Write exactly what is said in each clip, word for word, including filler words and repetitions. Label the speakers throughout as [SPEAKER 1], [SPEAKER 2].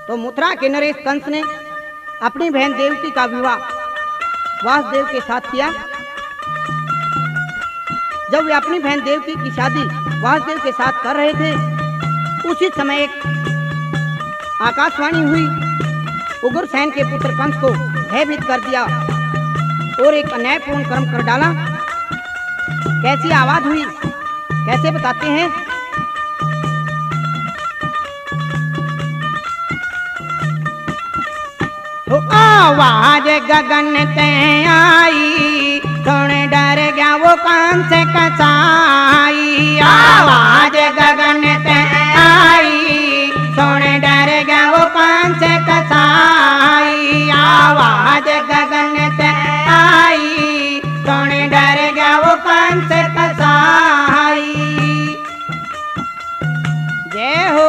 [SPEAKER 1] तो मथुरा के नरेश कंस ने अपनी बहन देवकी का विवाह वासुदेव के साथ किया। जब वे अपनी बहन देवकी की शादी वासुदेव के साथ कर रहे थे, उसी समय एक आकाशवाणी हुई। उग्रसेन के पुत्र कंस को भयभीत कर दिया और एक अन्यायपूर्ण कर्म कर डाला। कैसी आवाज हुई, कैसे बताते हैं। तो आवाज गगन ते आई, सुन डर गया वो कंस कसाई। आवाज गगन ते आई, सुन डर गया वो कंस कसाई। आवाज गगन ते आई, सुन डर गया वो कंस कसाई। जय हो।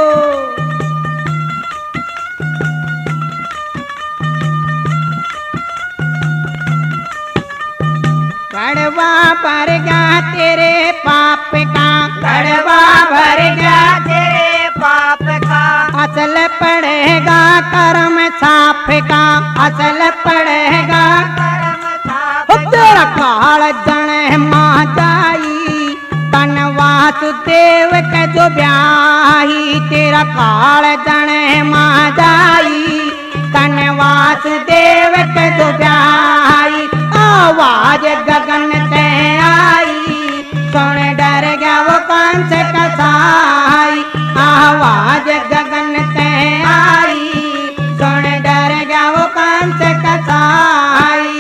[SPEAKER 1] कड़वा भर गया तेरे पाप का,
[SPEAKER 2] कड़वा भर गया तेरे पाप का।
[SPEAKER 1] असल पड़ेगा कर्म साफ का, असल पड़ेगा
[SPEAKER 2] कर्म साफ का।
[SPEAKER 1] तेरा काल जन माँ जाई, तन वासुदेव के जो ब्याही। तेरा काल जन माँ जाई, तन वासुदेव के जो ब्याही। आवाज गगन ते आई, सुन डर गया वो कंस कसाई। आवाज गगन ते आई, सुन डर गया वो कंस कसाई।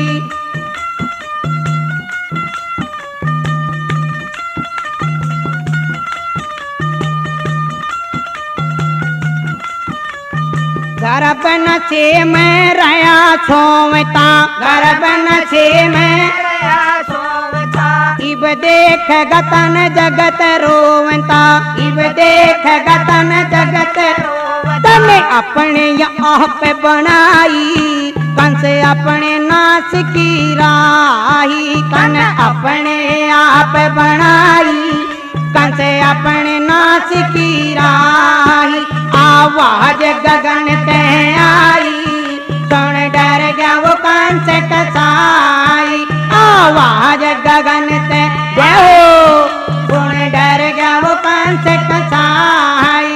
[SPEAKER 1] गर्भ नशे में रया सोवता, गर्भ नशे में
[SPEAKER 2] रया सोवता।
[SPEAKER 1] इब देख गतन जगत रोवता, इब देख गतन जगत
[SPEAKER 2] रोवता।
[SPEAKER 1] तने अपने आप बनाई, कंस अपने नाश की राही। कन अपने आप बनाई, कंस अपने नाश की राही। आवाज गगन ते आई, सुन डर गया वो कंस कसाई। आवाज गगन ते हो, सुन डर गया वो कंस कसाई।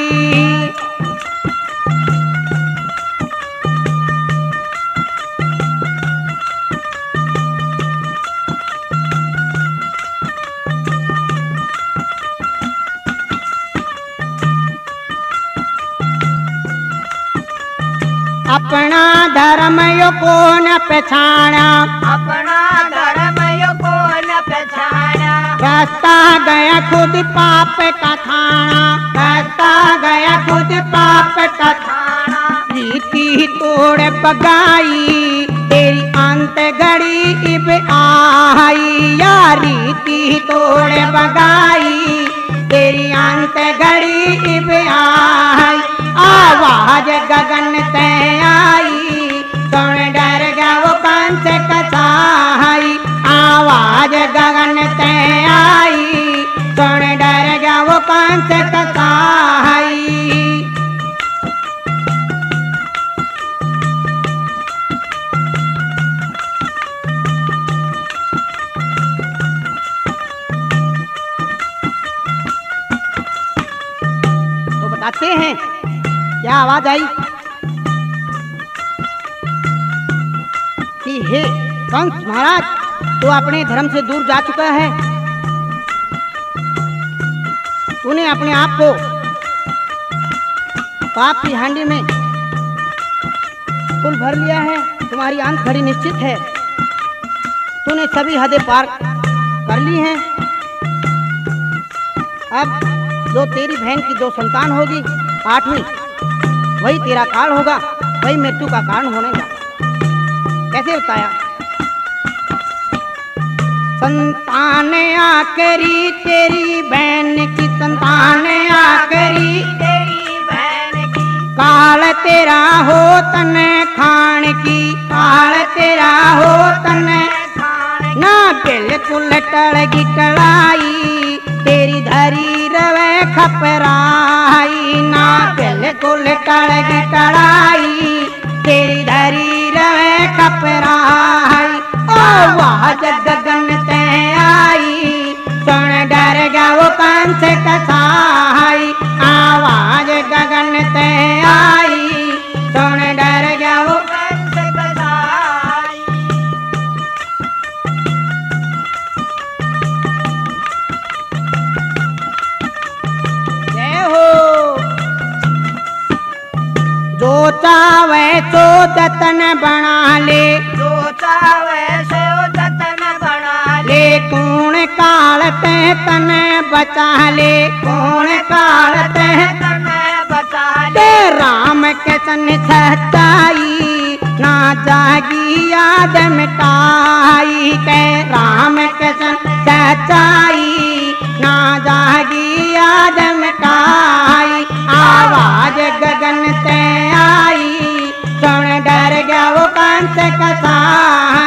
[SPEAKER 1] अपना धर्म यो को न पहचाना,
[SPEAKER 2] अपना धर्म यो को न पहचाना।
[SPEAKER 1] रास्ता गया खुद पाप का थाना, रास्ता गया खुद पाप का थाना। रीति तोड़ बगाई, तेरी अंत घड़ी इब आई। या रीति तोड़ बगाई, तेरी अंत घड़ी इब आई। आवाज गगन ते आई, सुन डर गया वो कंस कसाई। आवाज गगन ते आई, सुन डर गया वो कंस कसाई। तो बताते हैं क्या आवाज आई कि हे कंस महाराज, तू अपने धर्म से दूर जा चुका है। तूने अपने आप को पाप की हांडी में कुल भर लिया है। तुम्हारी अंत घड़ी निश्चित है। तूने सभी हदें पार कर ली हैं। अब जो तेरी बहन की जो संतान होगी आठवीं, वही तेरा काल होगा, वही मृत्यु का कारण होने का। कैसे बताया। संतान आखरी तेरी बहन की, संतान आखरी
[SPEAKER 2] तेरी बहन की।
[SPEAKER 1] काल तेरा हो तन खान की, काल तेरा हो तन
[SPEAKER 2] खान
[SPEAKER 1] ना बिल्कुल टलगी कलाई, तेरी धरी रवे खपराई। ना बिल्कुल बिल्कुल टड़गी टड़ाई तेरी धरी रहे खपराई। ओ आवाज गगन ते आई सुन डर गया वो कंस कसाई। आवाज गगन ते आई सुन डर गया वो कंस कसाई। जय हो। जो चावे सो जतन बना ले,
[SPEAKER 2] जो चावे सो जतन बना ले,
[SPEAKER 1] ले कौन काल ते तन बचा ले,
[SPEAKER 2] कौन काल ते तन बचा ले।
[SPEAKER 1] ते राम के सन सच्चाई ना जागी याद मिटाई के, राम के सन सच्चाई ना जागी याद मिटाई। आवाज गगन ते आई सुन डर गया वो कंस कसाई।